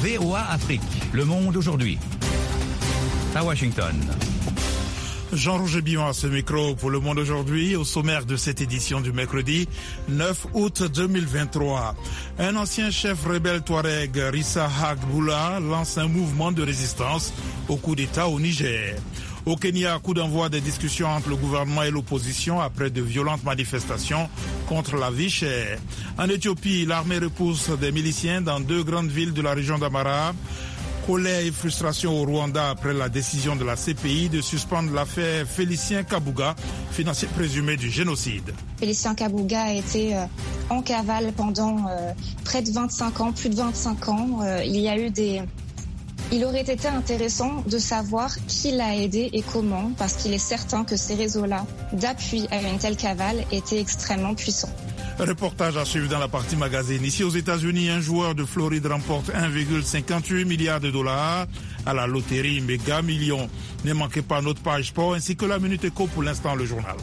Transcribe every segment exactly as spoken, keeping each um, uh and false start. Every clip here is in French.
V O A Afrique, Le Monde aujourd'hui. À Washington. Jean-Roger Billon à ce micro pour Le Monde aujourd'hui, au sommaire de cette édition du mercredi neuf août deux mille vingt-trois. Un ancien chef rebelle touareg, Rissa Hagboula, lance un mouvement de résistance au coup d'État au Niger. Au Kenya, coup d'envoi des discussions entre le gouvernement et l'opposition après de violentes manifestations contre la vie chère. En Éthiopie, l'armée repousse des miliciens dans deux grandes villes de la région d'Amara. Colère et frustration au Rwanda après la décision de la C P I de suspendre l'affaire Félicien Kabuga, financier présumé du génocide. Félicien Kabuga a été euh, en cavale pendant euh, près de vingt-cinq ans, plus de vingt-cinq ans. Euh, il y a eu des... Il aurait été intéressant de savoir qui l'a aidé et comment, parce qu'il est certain que ces réseaux-là d'appui à une telle cavale étaient extrêmement puissants. Reportage à suivre dans la partie magazine. Ici aux États-Unis, un joueur de Floride remporte un virgule cinquante-huit milliard de dollars à la loterie Méga Millions. Ne manquez pas notre page sport ainsi que la Minute Éco pour l'instant le journal.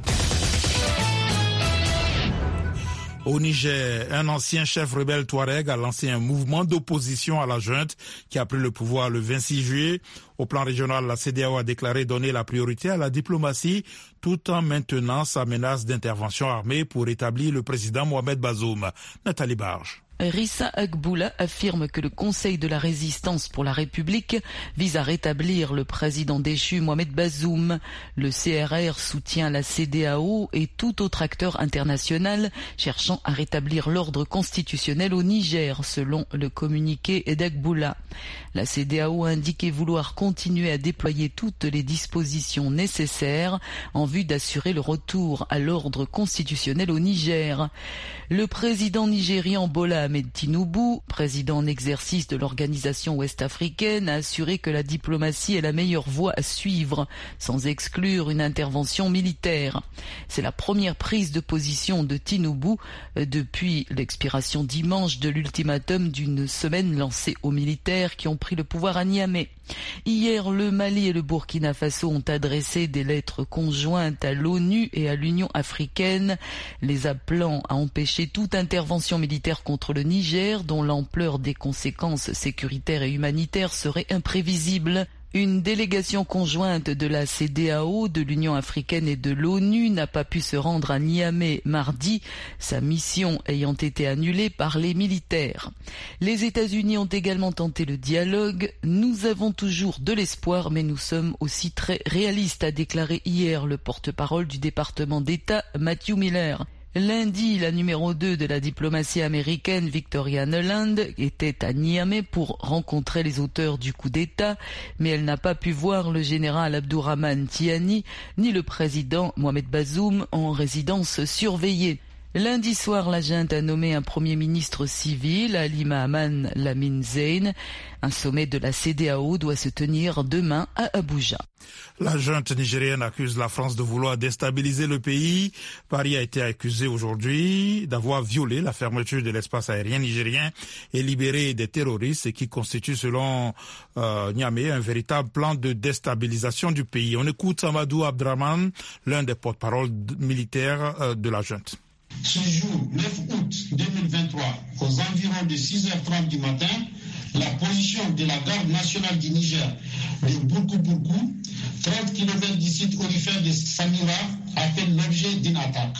Au Niger, un ancien chef rebelle touareg a lancé un mouvement d'opposition à la junte qui a pris le pouvoir le vingt-six juillet. Au plan régional, la C D A O a déclaré donner la priorité à la diplomatie tout en maintenant sa menace d'intervention armée pour établir le président Mohamed Bazoum. Nathalie Barge. Rissa Hagboula affirme que le Conseil de la résistance pour la République vise à rétablir le président déchu Mohamed Bazoum. Le C R R soutient la C D A O et tout autre acteur international cherchant à rétablir l'ordre constitutionnel au Niger, selon le communiqué d'Hagboula. La C D A O a indiqué vouloir continuer à déployer toutes les dispositions nécessaires en vue d'assurer le retour à l'ordre constitutionnel au Niger. Le président nigérian Bola Ahmed Tinubu, président en exercice de l'organisation ouest-africaine, a assuré que la diplomatie est la meilleure voie à suivre, sans exclure une intervention militaire. C'est la première prise de position de Tinubu depuis l'expiration dimanche de l'ultimatum d'une semaine lancé aux militaires qui ont pris le pouvoir à Niamey. Hier, le Mali et le Burkina Faso ont adressé des lettres conjointes à l'ONU et à l'Union africaine, les appelant à empêcher toute intervention militaire contre le Niger, dont l'ampleur des conséquences sécuritaires et humanitaires serait imprévisible. Une délégation conjointe de la C D A O, de l'Union africaine et de l'ONU n'a pas pu se rendre à Niamey mardi, sa mission ayant été annulée par les militaires. Les États-Unis ont également tenté le dialogue. Nous avons toujours de l'espoir, mais nous sommes aussi très réalistes, a déclaré hier le porte-parole du département d'État, Matthew Miller. Lundi, la numéro deux de la diplomatie américaine, Victoria Nuland, était à Niamey pour rencontrer les auteurs du coup d'État, mais elle n'a pas pu voir le général Abdourahmane Tiani ni le président Mohamed Bazoum en résidence surveillée. Lundi soir, la junte a nommé un premier ministre civil, Ali Mahaman Lamine Zein. Un sommet de la C D A O doit se tenir demain à Abuja. La junte nigérienne accuse la France de vouloir déstabiliser le pays. Paris a été accusé aujourd'hui d'avoir violé la fermeture de l'espace aérien nigérien et libéré des terroristes, ce qui constitue, selon euh, Niamey, un véritable plan de déstabilisation du pays. On écoute Amadou Abdraman, l'un des porte-parole militaires euh, de la junte. Ce jour, neuf août deux mille vingt-trois, aux environs de six heures trente du matin, la position de la garde nationale du Niger de Bourkou-Bourkou, trente kilomètres du site aurifère de Samira, a fait l'objet d'une attaque.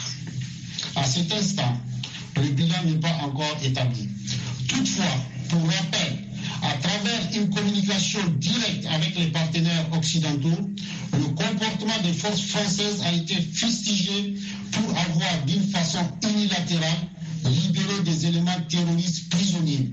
À cet instant, le bilan n'est pas encore établi. Toutefois, pour rappel, à travers une communication directe avec les partenaires occidentaux, le comportement des forces françaises a été fustigé pour avoir, d'une façon unilatérale, libéré des éléments terroristes prisonniers.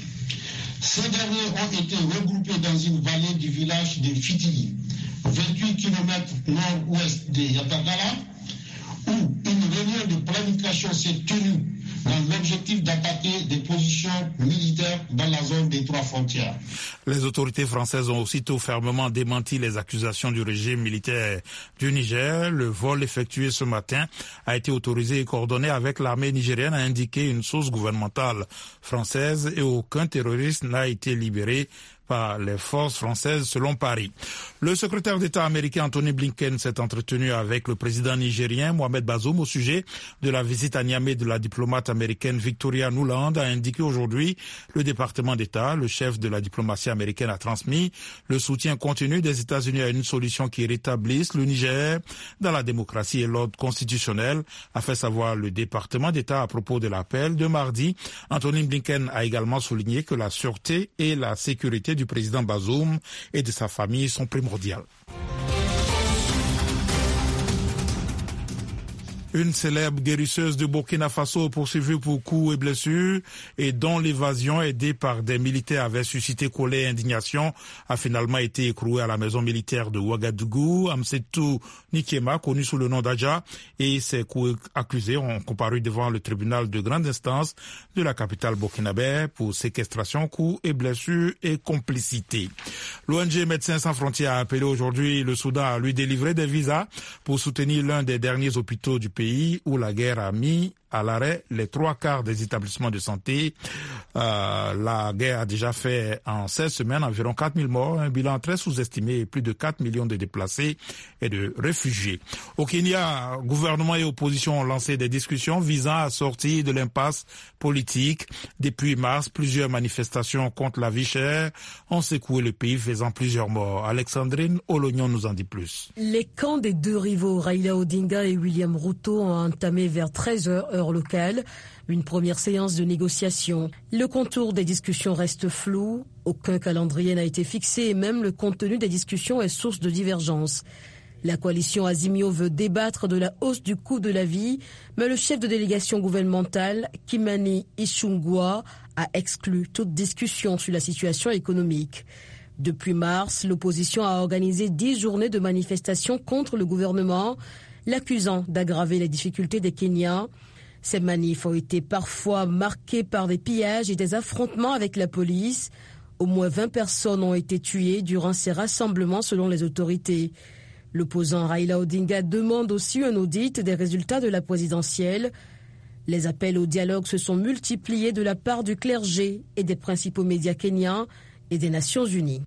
Ces derniers ont été regroupés dans une vallée du village de Fitili, vingt-huit kilomètres nord-ouest de Yatagala, où une réunion de planification s'est tenue dans l'objectif d'attaquer des positions militaires dans la zone des trois frontières. Les autorités françaises ont aussitôt fermement démenti les accusations du régime militaire du Niger. Le vol effectué ce matin a été autorisé et coordonné avec l'armée nigérienne, a indiqué une source gouvernementale française, et aucun terroriste n'a été libéré par les forces françaises selon Paris. Le secrétaire d'État américain Anthony Blinken s'est entretenu avec le président nigérien Mohamed Bazoum au sujet de la visite à Niamey de la diplomate américaine Victoria Nuland, a indiqué aujourd'hui le département d'État. Le chef de la diplomatie américaine a transmis le soutien continu des États-Unis à une solution qui rétablisse le Niger dans la démocratie et l'ordre constitutionnel, a fait savoir le département d'État à propos de l'appel de mardi. Anthony Blinken a également souligné que la sûreté et la sécurité du président Bazoum et de sa famille sont primordiales. Une célèbre guérisseuse de Burkina Faso poursuivie pour coups et blessures et dont l'évasion aidée par des militaires avait suscité colère et indignation a finalement été écrouée à la maison militaire de Ouagadougou. Amsetou Nikema, connu sous le nom d'Adja, et ses co-accusés ont comparu devant le tribunal de grande instance de la capitale burkinabé pour séquestration, coups et blessures et complicité. L'O N G Médecins sans frontières a appelé aujourd'hui le Soudan à lui délivrer des visas pour soutenir l'un des derniers hôpitaux du pays pays où la guerre a mis à l'arrêt les trois quarts des établissements de santé. Euh, la guerre a déjà fait en seize semaines environ quatre mille morts, un bilan très sous-estimé et plus de quatre millions de déplacés et de réfugiés. Au Kenya, gouvernement et opposition ont lancé des discussions visant à sortir de l'impasse politique. Depuis mars, plusieurs manifestations contre la vie chère ont secoué le pays, faisant plusieurs morts. Alexandrine Olognon nous en dit plus. Les camps des deux rivaux, Raila Odinga et William Ruto, ont entamé vers treize heures heure locale une première séance de négociation. Le contour des discussions reste flou, aucun calendrier n'a été fixé et même le contenu des discussions est source de divergences. La coalition Azimio veut débattre de la hausse du coût de la vie, mais le chef de délégation gouvernementale, Kimani Ichung'wah, a exclu toute discussion sur la situation économique. Depuis mars, l'opposition a organisé dix journées de manifestations contre le gouvernement, l'accusant d'aggraver les difficultés des Kenyans. Ces manifs ont été parfois marqués par des pillages et des affrontements avec la police. Au moins vingt personnes ont été tuées durant ces rassemblements selon les autorités. L'opposant Raila Odinga demande aussi un audit des résultats de la présidentielle. Les appels au dialogue se sont multipliés de la part du clergé et des principaux médias kenyans et des Nations Unies.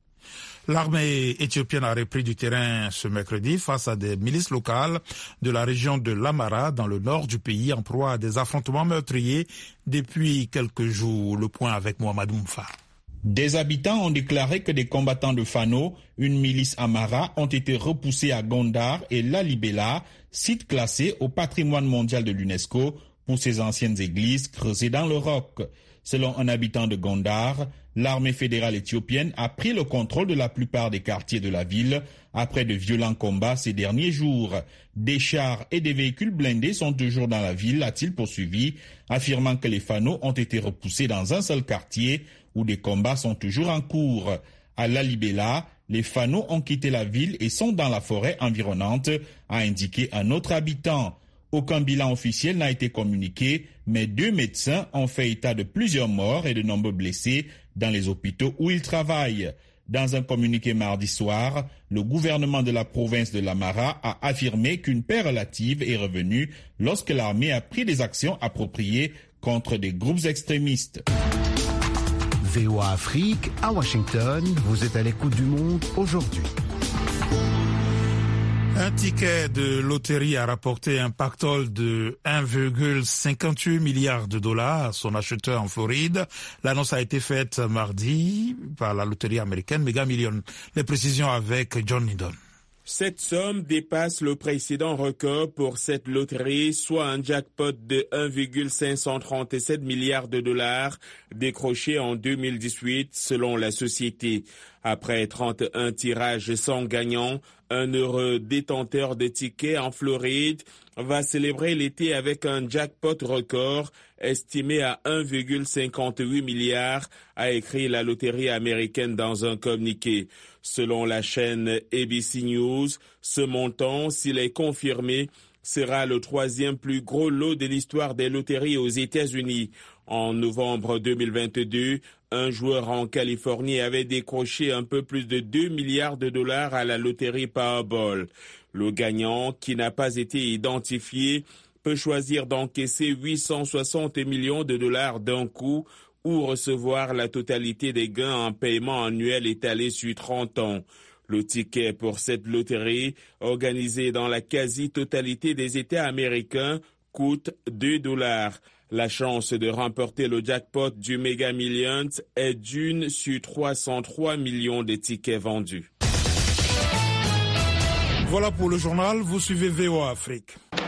L'armée éthiopienne a repris du terrain ce mercredi face à des milices locales de la région de l'Amara dans le nord du pays en proie à des affrontements meurtriers depuis quelques jours. Le point avec Mohamed Moumfa. Des habitants ont déclaré que des combattants de Fano, une milice Amara, ont été repoussés à Gondar et Lalibela, sites classés au patrimoine mondial de l'UNESCO pour ces anciennes églises creusées dans le roc. Selon un habitant de Gondar, l'armée fédérale éthiopienne a pris le contrôle de la plupart des quartiers de la ville après de violents combats ces derniers jours. Des chars et des véhicules blindés sont toujours dans la ville, a-t-il poursuivi, affirmant que les Fano ont été repoussés dans un seul quartier où des combats sont toujours en cours. À Lalibela, les Fano ont quitté la ville et sont dans la forêt environnante, a indiqué un autre habitant. Aucun bilan officiel n'a été communiqué, mais deux médecins ont fait état de plusieurs morts et de nombreux blessés dans les hôpitaux où ils travaillent. Dans un communiqué mardi soir, le gouvernement de la province de l'Amara a affirmé qu'une paix relative est revenue lorsque l'armée a pris des actions appropriées contre des groupes extrémistes. V O A Afrique, à Washington, vous êtes à l'écoute du monde aujourd'hui. Un ticket de loterie a rapporté un pactole de un virgule cinquante-huit milliard de dollars à son acheteur en Floride. L'annonce a été faite mardi par la loterie américaine Mega Millions. Les précisions avec John Lydon. Cette somme dépasse le précédent record pour cette loterie, soit un jackpot de un virgule cinq cent trente-sept milliards de dollars décroché en deux mille dix-huit selon la société. Après trente et un tirages sans gagnant, un heureux détenteur de tickets en Floride va célébrer l'été avec un jackpot record estimé à un virgule cinquante-huit milliards, a écrit la loterie américaine dans un communiqué. Selon la chaîne A B C News, ce montant, s'il est confirmé, sera le troisième plus gros lot de l'histoire des loteries aux États-Unis. En novembre deux mille vingt-deux, un joueur en Californie avait décroché un peu plus de deux milliards de dollars à la loterie Powerball. Le gagnant, qui n'a pas été identifié, peut choisir d'encaisser huit cent soixante millions de dollars d'un coup ou recevoir la totalité des gains en paiement annuel étalé sur trente ans. Le ticket pour cette loterie, organisée dans la quasi-totalité des États américains, coûte deux dollars. La chance de remporter le jackpot du Mega Millions est d'une sur trois cent trois millions de tickets vendus. Voilà pour le journal, vous suivez V O A Afrique.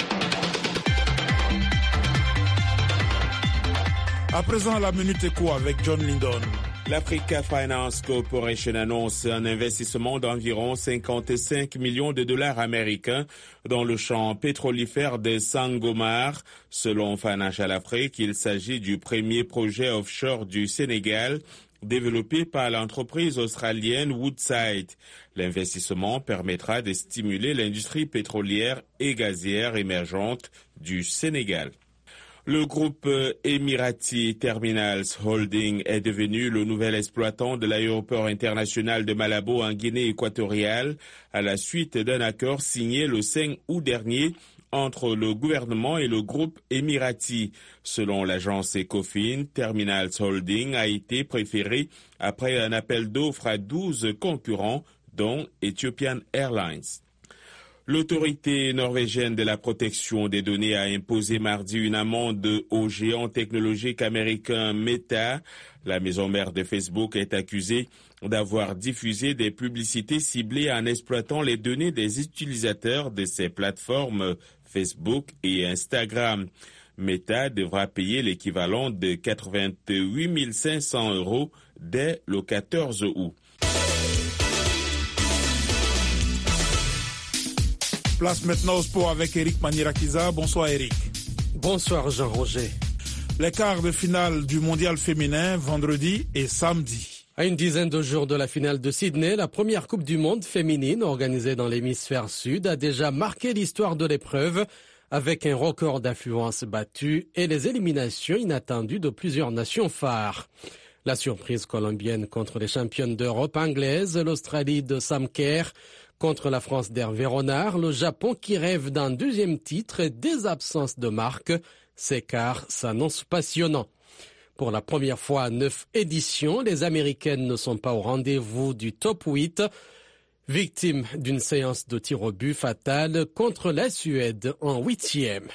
À présent, la Minute Éco avec John Lindon. L'Africa Finance Corporation annonce un investissement d'environ cinquante-cinq millions de dollars américains dans le champ pétrolifère de Sangomar. Selon Financial Afrique, il s'agit du premier projet offshore du Sénégal développé par l'entreprise australienne Woodside. L'investissement permettra de stimuler l'industrie pétrolière et gazière émergente du Sénégal. Le groupe Emirati Terminals Holding est devenu le nouvel exploitant de l'aéroport international de Malabo en Guinée équatoriale à la suite d'un accord signé le cinq août dernier entre le gouvernement et le groupe Emirati. Selon l'agence Ecofin, Terminals Holding a été préféré après un appel d'offres à douze concurrents, dont Ethiopian Airlines. L'autorité norvégienne de la protection des données a imposé mardi une amende au géant technologique américain Meta. La maison mère de Facebook est accusée d'avoir diffusé des publicités ciblées en exploitant les données des utilisateurs de ses plateformes Facebook et Instagram. Meta devra payer l'équivalent de quatre-vingt-huit mille cinq cents euros dès le quatorze août. Place maintenant au sport avec Eric Manirakiza. Bonsoir Eric. Bonsoir Jean-Roger. Les quarts de finale du mondial féminin vendredi et samedi. À une dizaine de jours de la finale de Sydney, la première Coupe du Monde féminine organisée dans l'hémisphère sud a déjà marqué l'histoire de l'épreuve avec un record d'affluence battu et les éliminations inattendues de plusieurs nations phares. La surprise colombienne contre les championnes d'Europe anglaises, l'Australie de Sam Kerr contre la France d'Hervé Renard, le Japon qui rêve d'un deuxième titre et des absences de marque, ces quarts s'annoncent passionnants. Pour la première fois à neuf éditions, les Américaines ne sont pas au rendez-vous du top huit, victimes d'une séance de tir au but fatale contre la Suède en huitième.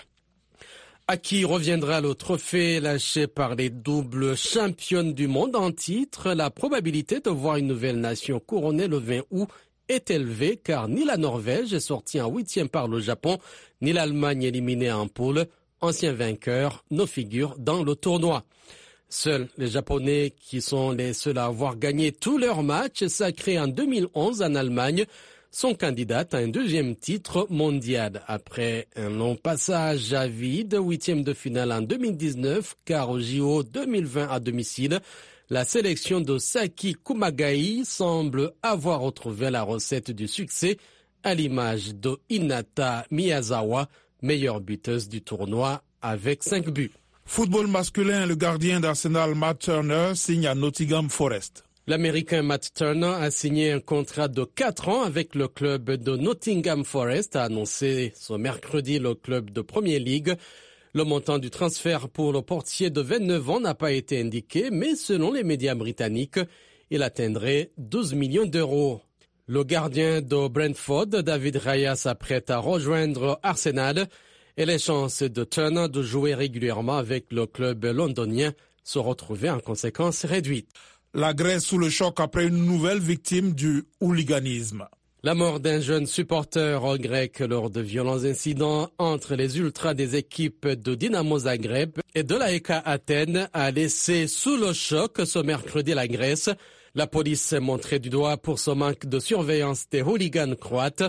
À qui reviendra le trophée lâché par les doubles championnes du monde en titre? La probabilité de voir une nouvelle nation couronnée le vingt août est élevée car ni la Norvège est sortie en huitième par le Japon, ni l'Allemagne éliminée en poule, anciens vainqueurs, ne figurent dans le tournoi. Seuls les Japonais, qui sont les seuls à avoir gagné tous leurs matchs sacrés en deux mille onze en Allemagne, sont candidates à un deuxième titre mondial. Après un long passage à vide, huitième de finale en deux mille dix-neuf, car au J O deux mille vingt à domicile, la sélection de Saki Kumagai semble avoir retrouvé la recette du succès, à l'image de Hinata Miyazawa, meilleure buteuse du tournoi avec cinq buts. Football masculin, le gardien d'Arsenal Matt Turner signe à Nottingham Forest. L'Américain Matt Turner a signé un contrat de quatre ans avec le club de Nottingham Forest, a annoncé ce mercredi le club de Premier League. Le montant du transfert pour le portier de vingt-neuf ans n'a pas été indiqué, mais selon les médias britanniques, il atteindrait douze millions d'euros. Le gardien de Brentford, David Raya, s'apprête à rejoindre Arsenal et les chances de Turner de jouer régulièrement avec le club londonien se retrouvaient en conséquence réduites. La Grèce sous le choc après une nouvelle victime du hooliganisme. La mort d'un jeune supporter grec lors de violents incidents entre les ultras des équipes de Dynamo Zagreb et de l'A E K Athènes a laissé sous le choc ce mercredi la Grèce. La police s'est montrée du doigt pour ce manque de surveillance des hooligans croates.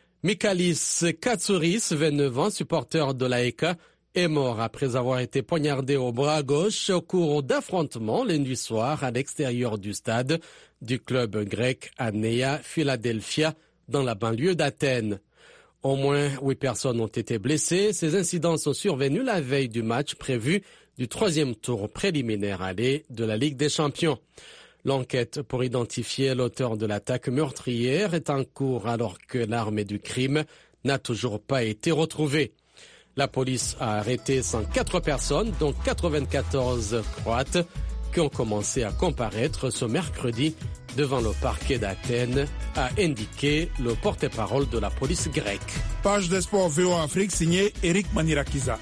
Mikalis Katsouris, vingt-neuf ans, supporter de l'A E K, est mort après avoir été poignardé au bras gauche au cours d'affrontements lundi soir à l'extérieur du stade du club grec à Nea Philadelphia dans la banlieue d'Athènes. Au moins huit personnes ont été blessées. Ces incidents sont survenus la veille du match prévu du troisième tour préliminaire aller de la Ligue des Champions. L'enquête pour identifier l'auteur de l'attaque meurtrière est en cours alors que l'arme du crime n'a toujours pas été retrouvée. La police a arrêté cent quatre personnes, dont quatre-vingt-quatorze croates, qui ont commencé à comparaître ce mercredi devant le parquet d'Athènes, a indiqué le porte-parole de la police grecque. Page des sports V O A Afrique signée Eric Manirakiza.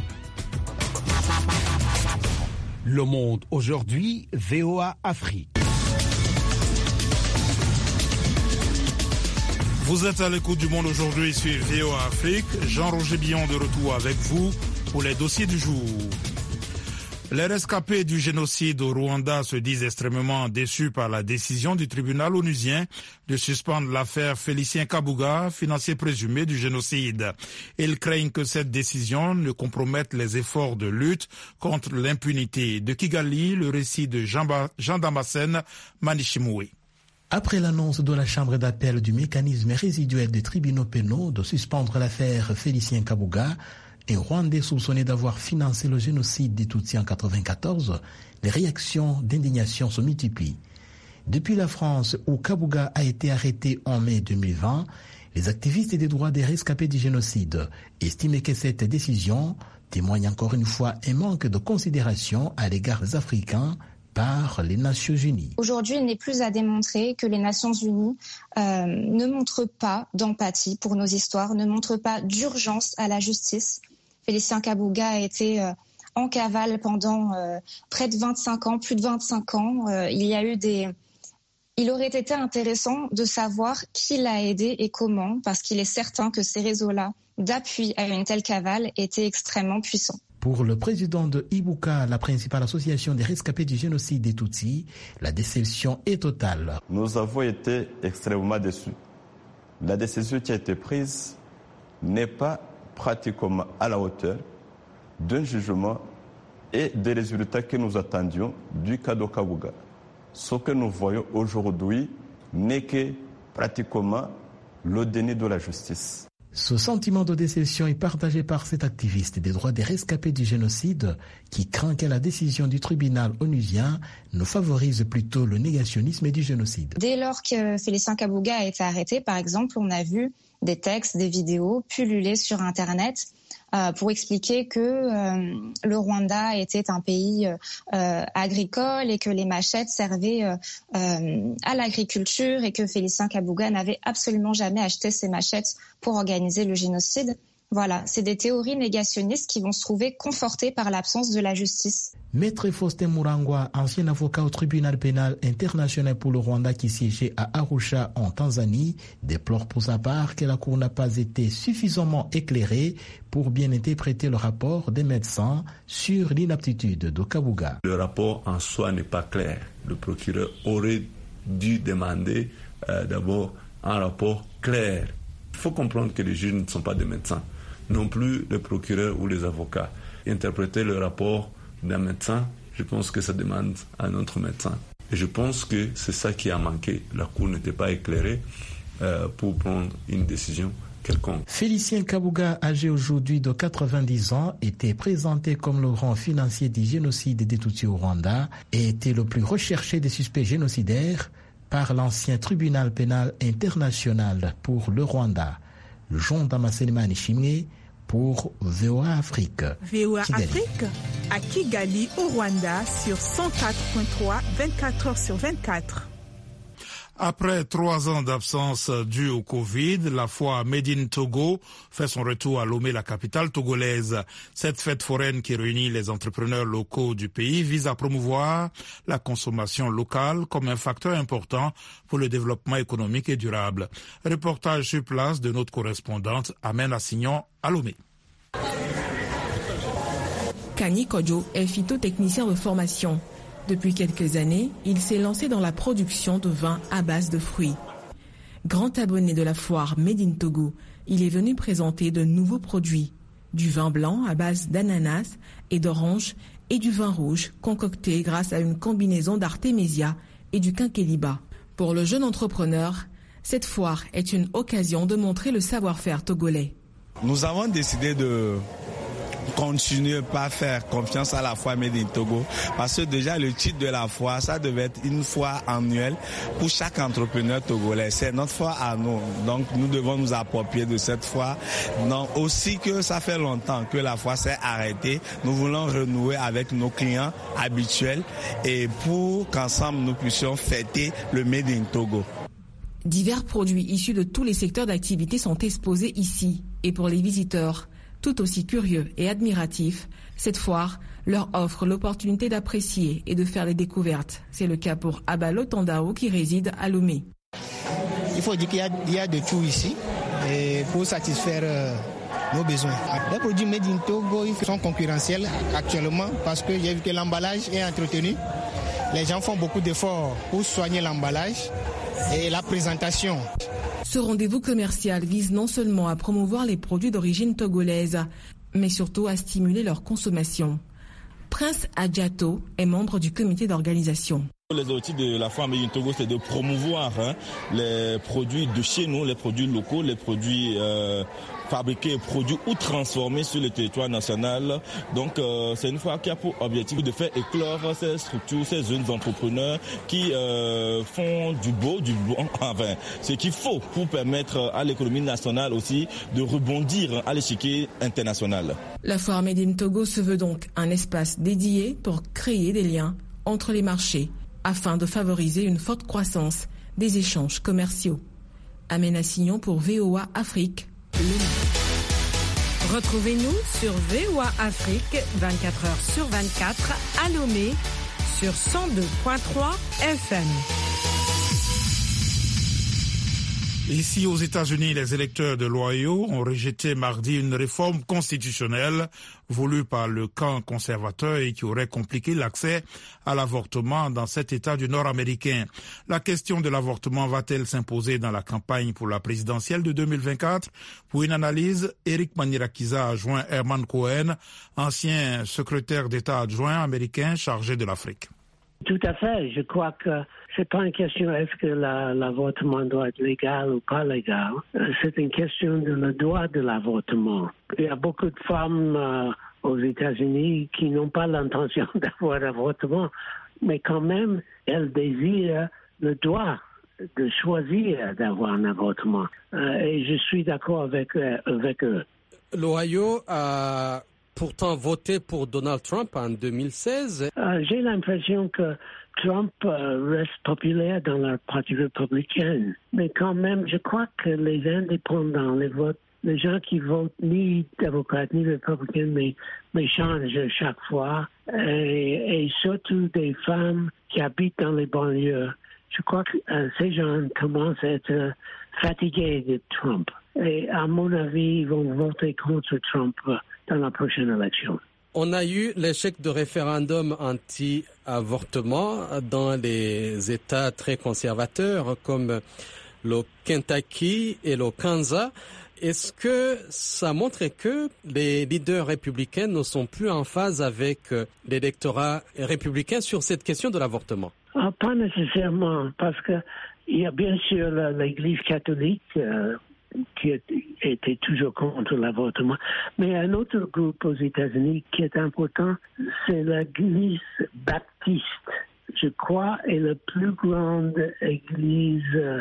Le Monde aujourd'hui, V O A Afrique. Vous êtes à l'écoute du Monde aujourd'hui sur V O A Afrique. Jean-Roger Billon de retour avec vous pour les dossiers du jour. Les rescapés du génocide au Rwanda se disent extrêmement déçus par la décision du tribunal onusien de suspendre l'affaire Félicien Kabuga, financier présumé du génocide. Ils craignent que cette décision ne compromette les efforts de lutte contre l'impunité. De Kigali, le récit de Jean-Damascène Manishimoué. Après l'annonce de la Chambre d'appel du mécanisme résiduel des tribunaux pénaux de suspendre l'affaire Félicien Kabuga, un Rwandais soupçonné d'avoir financé le génocide des Tutsis en mille neuf cent quatre-vingt-quatorze, les réactions d'indignation se multiplient. Depuis la France, où Kabuga a été arrêté en mai deux mille vingt, les activistes des droits des rescapés du génocide estimaient que cette décision témoigne encore une fois un manque de considération à l'égard des Africains par les Nations Unies. Aujourd'hui, il n'est plus à démontrer que les Nations Unies euh, ne montrent pas d'empathie pour nos histoires, ne montrent pas d'urgence à la justice. Félicien Kabuga a été euh, en cavale pendant euh, près de vingt-cinq ans, plus de vingt-cinq ans. Euh, il y a eu des... Il aurait été intéressant de savoir qui l'a aidé et comment, parce qu'il est certain que ces réseaux-là d'appui à une telle cavale étaient extrêmement puissants. Pour le président de Ibuka, la principale association des rescapés du génocide des Tutsis, la déception est totale. Nous avons été extrêmement déçus. La décision qui a été prise n'est pas pratiquement à la hauteur d'un jugement et des résultats que nous attendions du cas de Kabuga. Ce que nous voyons aujourd'hui n'est que pratiquement le déni de la justice. Ce sentiment de déception est partagé par cet activiste des droits des rescapés du génocide qui craint que la décision du tribunal onusien ne favorise plutôt le négationnisme du génocide. Dès lors que Félicien Kabuga a été arrêté, par exemple, on a vu des textes, des vidéos pulluler sur Internet euh, pour expliquer que euh, le Rwanda était un pays euh, agricole et que les machettes servaient euh, euh, à l'agriculture et que Félicien Kabuga n'avait absolument jamais acheté ces machettes pour organiser le génocide. Voilà, c'est des théories négationnistes qui vont se trouver confortées par l'absence de la justice. Maître Faustin Murangwa, ancien avocat au tribunal pénal international pour le Rwanda qui siégeait à Arusha en Tanzanie, déplore pour sa part que la Cour n'a pas été suffisamment éclairée pour bien interpréter le rapport des médecins sur l'inaptitude de Kabuga. Le rapport en soi n'est pas clair. Le procureur aurait dû demander euh, d'abord un rapport clair. Il faut comprendre que les juges ne sont pas des médecins, non plus les procureurs ou les avocats. Interpréter le rapport d'un médecin, je pense que ça demande à un autre médecin. Et je pense que c'est ça qui a manqué. La Cour n'était pas éclairée euh, pour prendre une décision quelconque. Félicien Kabuga, âgé aujourd'hui de quatre-vingt-dix ans, était présenté comme le grand financier du génocide des Tutsis au Rwanda et était le plus recherché des suspects génocidaires par l'ancien tribunal pénal international pour le Rwanda. Jean-Damascène Manishimoué pour V O A Afrique. V O A Kigali. Afrique à Kigali au Rwanda sur cent quatre virgule trois, vingt-quatre heures sur vingt-quatre. Après trois ans d'absence due au Covid, la foire Made in Togo fait son retour à Lomé, la capitale togolaise. Cette fête foraine qui réunit les entrepreneurs locaux du pays vise à promouvoir la consommation locale comme un facteur important pour le développement économique et durable. Reportage sur place de notre correspondante Amen Assignon à Lomé. Kani Kodjo est phytotechnicien de formation. Depuis quelques années, il s'est lancé dans la production de vins à base de fruits. Grand abonné de la foire Made in Togo, il est venu présenter de nouveaux produits. Du vin blanc à base d'ananas et d'orange et du vin rouge concocté grâce à une combinaison d'artémisia et du quinqueliba. Pour le jeune entrepreneur, cette foire est une occasion de montrer le savoir-faire togolais. Nous avons décidé de continuer pas faire confiance à la foi Made in Togo, parce que déjà le titre de la foi, ça devait être une foi annuelle pour chaque entrepreneur togolais. C'est notre foi à nous, donc nous devons nous approprier de cette foi. Donc aussi que ça fait longtemps que la foi s'est arrêtée, nous voulons renouer avec nos clients habituels et pour qu'ensemble nous puissions fêter le Made in Togo. Divers produits issus de tous les secteurs d'activité sont exposés ici. Et pour les visiteurs, tout aussi curieux et admiratifs, cette foire leur offre l'opportunité d'apprécier et de faire des découvertes. C'est le cas pour Abalo Tandao qui réside à Lomé. Il faut dire qu'il y a, il y a de tout ici et pour satisfaire euh, nos besoins. Les produits Made in Togo sont concurrentiels actuellement parce que j'ai vu que l'emballage est entretenu. Les gens font beaucoup d'efforts pour soigner l'emballage et la présentation. Ce rendez-vous commercial vise non seulement à promouvoir les produits d'origine togolaise, mais surtout à stimuler leur consommation. Prince Adjato est membre du comité d'organisation. Les objectifs de la foire Made in Togo, c'est de promouvoir hein, les produits de chez nous, les produits locaux, les produits euh, fabriqués, produits ou transformés sur le territoire national. Donc euh, c'est une foire qui a pour objectif de faire éclore ces structures, ces jeunes entrepreneurs qui euh, font du beau, du bon, enfin ce qu'il faut pour permettre à l'économie nationale aussi de rebondir à l'échiquier international. La foire Made in Togo se veut donc un espace dédié pour créer des liens entre les marchés, afin de favoriser une forte croissance des échanges commerciaux. Amena Signon pour V O A Afrique. Retrouvez-nous sur V O A Afrique vingt-quatre heures sur vingt-quatre à Lomé sur cent deux virgule trois F M. Ici aux États-Unis, les électeurs de l'Ohio ont rejeté mardi une réforme constitutionnelle voulue par le camp conservateur et qui aurait compliqué l'accès à l'avortement dans cet État du Nord américain. La question de l'avortement va-t-elle s'imposer dans la campagne pour la présidentielle de deux mille vingt-quatre? Pour une analyse, Eric Manirakiza a joint Herman Cohen, ancien secrétaire d'État adjoint américain chargé de l'Afrique. Tout à fait. Je crois que c'est pas une question est-ce que la, l'avortement doit être légal ou pas légal. C'est une question de le droit de l'avortement. Il y a beaucoup de femmes euh, aux États-Unis qui n'ont pas l'intention d'avoir un avortement, mais quand même, elles désirent le droit de choisir d'avoir un avortement. Euh, et je suis d'accord avec, euh, avec eux. L'Ohio a pourtant voté pour Donald Trump en deux mille seize. Euh, j'ai l'impression que Trump euh, reste populaire dans la partie républicaine. Mais quand même, je crois que les indépendants, les votes, les gens qui votent ni démocrate ni républicain, mais, mais changent chaque fois, et, et surtout des femmes qui habitent dans les banlieues. Je crois que euh, ces gens commencent à être euh, fatigués de Trump. Et à mon avis, ils vont voter contre Trump euh, dans la prochaine élection. On a eu l'échec de référendum anti-avortement dans les États très conservateurs comme le Kentucky et le Kansas. Est-ce que ça montre que les leaders républicains ne sont plus en phase avec l'électorat républicain sur cette question de l'avortement? Ah, pas nécessairement, parce que il y a bien sûr l'Église catholique euh, qui était toujours contre l'avortement. Mais un autre groupe aux États-Unis qui est important, c'est l'Église baptiste. Je crois est la plus grande église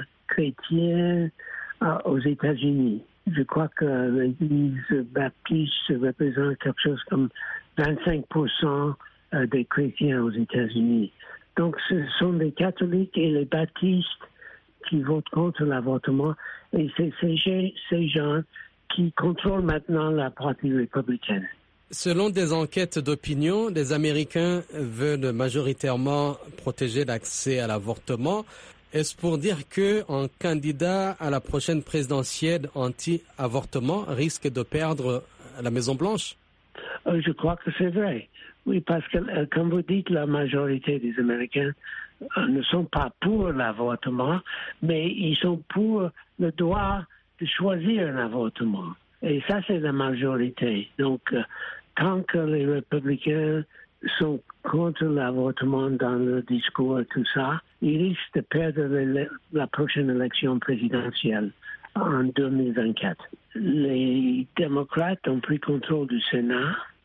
chrétienne aux États-Unis. Je crois que l'Église baptiste représente quelque chose comme vingt-cinq pour cent des chrétiens aux États-Unis. Donc ce sont les catholiques et les baptistes qui votent contre l'avortement, et c'est ces, ces gens qui contrôlent maintenant la partie républicaine. Selon des enquêtes d'opinion, les Américains veulent majoritairement protéger l'accès à l'avortement. Est-ce pour dire qu'un candidat à la prochaine présidentielle anti-avortement risque de perdre la Maison-Blanche? Euh, je crois que c'est vrai. Oui, parce que, euh, comme vous dites, la majorité des Américains euh, ne sont pas pour l'avortement, mais ils sont pour le droit de choisir un avortement. Et ça, c'est la majorité. Donc, euh, tant que les républicains sont contre l'avortement dans leur discours et tout ça, ils risquent de perdre le, la prochaine élection présidentielle en deux mille vingt-quatre. Les démocrates ont pris contrôle du Sénat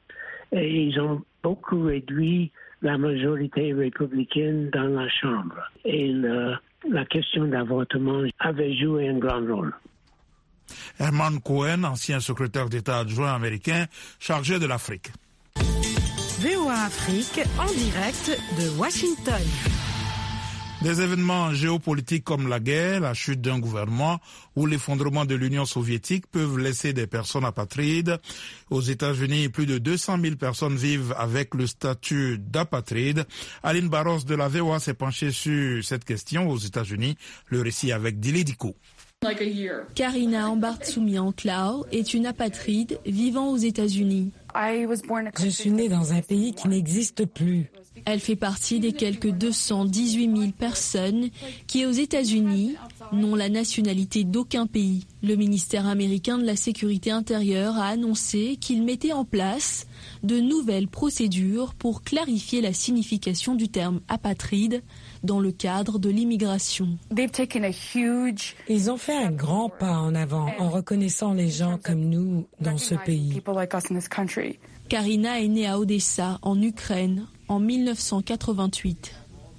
et ils ont beaucoup réduit la majorité républicaine dans la Chambre. Et le, la question d'avortement avait joué un grand rôle. Herman Cohen, ancien secrétaire d'État adjoint américain chargé de l'Afrique. V O A Afrique en direct de Washington. Des événements géopolitiques comme la guerre, la chute d'un gouvernement ou l'effondrement de l'Union soviétique peuvent laisser des personnes apatrides. Aux États-Unis, plus de deux cent mille personnes vivent avec le statut d'apatride. Aline Barros de la V O A s'est penchée sur cette question aux États-Unis. Le récit avec Dili Diko. Karina Ambartsoumian-Clau est une apatride vivant aux États-Unis. Je suis née dans un pays qui n'existe plus. Elle fait partie des quelques deux cent dix-huit mille personnes qui, aux États-Unis, n'ont la nationalité d'aucun pays. Le ministère américain de la Sécurité intérieure a annoncé qu'il mettait en place de nouvelles procédures pour clarifier la signification du terme apatride dans le cadre de l'immigration. Ils ont fait un grand pas en avant en reconnaissant les gens comme nous dans ce pays. Karina est née à Odessa, en Ukraine, en mille neuf cent quatre-vingt-huit.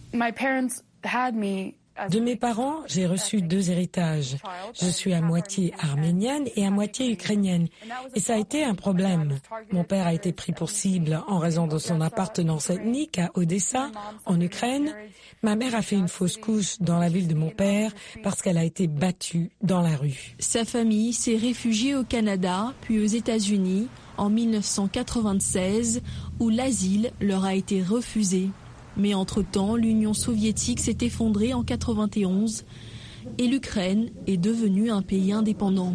De mes parents, j'ai reçu deux héritages. Je suis à moitié arménienne et à moitié ukrainienne. Et ça a été un problème. Mon père a été pris pour cible en raison de son appartenance ethnique à Odessa, en Ukraine. Ma mère a fait une fausse couche dans la ville de mon père parce qu'elle a été battue dans la rue. Sa famille s'est réfugiée au Canada, puis aux États-Unis, en mille neuf cent quatre-vingt-seize, où l'asile leur a été refusé. Mais entre-temps, l'Union soviétique s'est effondrée en quatre-vingt-onze et l'Ukraine est devenue un pays indépendant.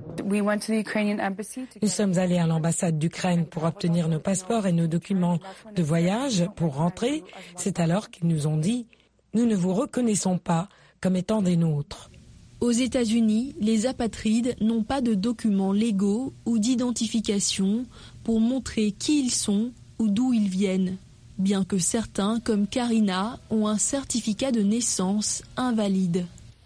Nous sommes allés à l'ambassade d'Ukraine pour obtenir nos passeports et nos documents de voyage pour rentrer. C'est alors qu'ils nous ont dit « Nous ne vous reconnaissons pas comme étant des nôtres ». Aux États-Unis, les apatrides n'ont pas de documents légaux ou d'identification pour montrer qui ils sont ou d'où ils viennent. Bien que certains, comme Karina, ont un certificat de naissance invalide.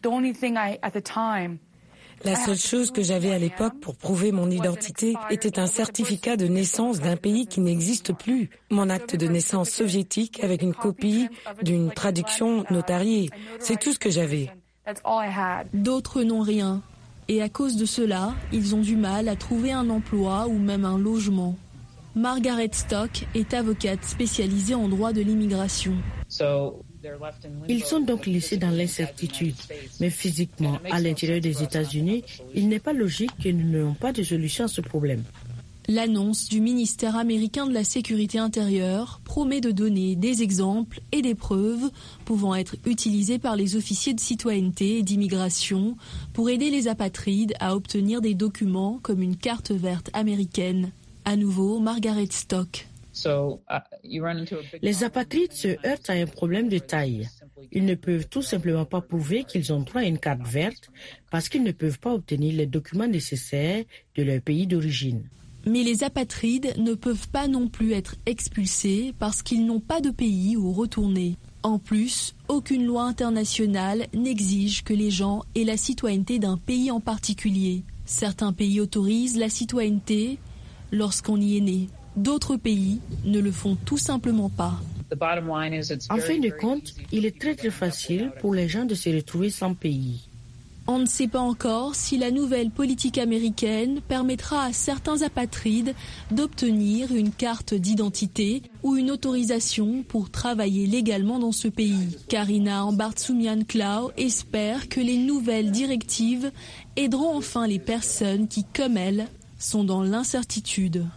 La seule chose que j'avais à l'époque pour prouver mon identité était un certificat de naissance d'un pays qui n'existe plus. Mon acte de naissance soviétique avec une copie d'une traduction notariée. C'est tout ce que j'avais. D'autres n'ont rien. Et à cause de cela, ils ont du mal à trouver un emploi ou même un logement. Margaret Stock est avocate spécialisée en droit de l'immigration. Ils sont donc laissés dans l'incertitude, mais physiquement, à l'intérieur des États-Unis, il n'est pas logique que nous n'ayons pas de solution à ce problème. L'annonce du ministère américain de la Sécurité intérieure promet de donner des exemples et des preuves pouvant être utilisés par les officiers de citoyenneté et d'immigration pour aider les apatrides à obtenir des documents comme une carte verte américaine. À nouveau, Margaret Stock. Les apatrides se heurtent à un problème de taille. Ils ne peuvent tout simplement pas prouver qu'ils ont droit à une carte verte parce qu'ils ne peuvent pas obtenir les documents nécessaires de leur pays d'origine. Mais les apatrides ne peuvent pas non plus être expulsés parce qu'ils n'ont pas de pays où retourner. En plus, aucune loi internationale n'exige que les gens aient la citoyenneté d'un pays en particulier. Certains pays autorisent la citoyenneté lorsqu'on y est né. D'autres pays ne le font tout simplement pas. En fin de compte, il est très très facile pour les gens de se retrouver sans pays. On ne sait pas encore si la nouvelle politique américaine permettra à certains apatrides d'obtenir une carte d'identité ou une autorisation pour travailler légalement dans ce pays. Karina Ambartsoumian-Clau espère que les nouvelles directives aideront enfin les personnes qui, comme elle, sont dans l'incertitude.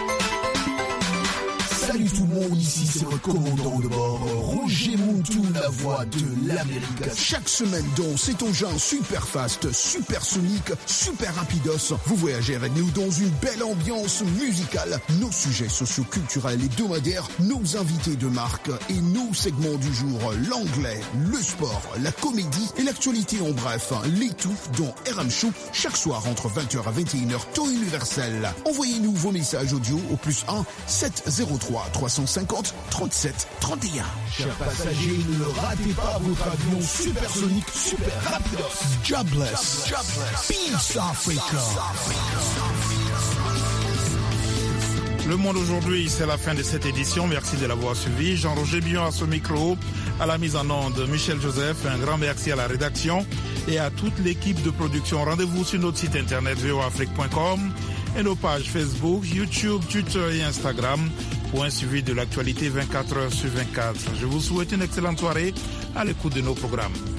Salut tout le monde, ici c'est votre commandant de bord, Roger Montou, la voix de l'Amérique. Chaque semaine dans cet engin super fast, super sonique, super rapidos, vous voyagez avec nous dans une belle ambiance musicale, nos sujets socio-culturels et hebdomadaires, nos invités de marque et nos segments du jour, l'anglais, le sport, la comédie et l'actualité en bref, les tout dans R M Show, chaque soir entre vingt heures à vingt et une heures, temps universel. Envoyez-nous vos messages audio au plus un sept zéro trois trois cent cinquante trente-sept trente et un. Chers passagers, ne ratez pas votre avion supersonique super rapidos. Jobless. Jobless. Peace Africa. Le Monde aujourd'hui, c'est la fin de cette édition. Merci de l'avoir suivi. Jean-Roger Billon à ce micro, à la mise en onde, Michel Joseph. Un grand merci à la rédaction et à toute l'équipe de production. Rendez-vous sur notre site internet v o afrique point com et nos pages Facebook, YouTube, Twitter et Instagram pour un suivi de l'actualité vingt-quatre heures sur vingt-quatre. Je vous souhaite une excellente soirée à l'écoute de nos programmes.